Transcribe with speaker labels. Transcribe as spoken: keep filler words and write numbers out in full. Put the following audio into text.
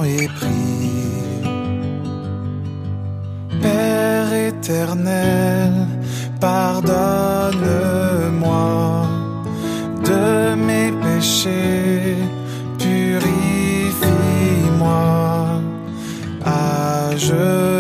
Speaker 1: temps est pris. Père éternel, pardonne-moi de mes péchés, purifie-moi à genoux.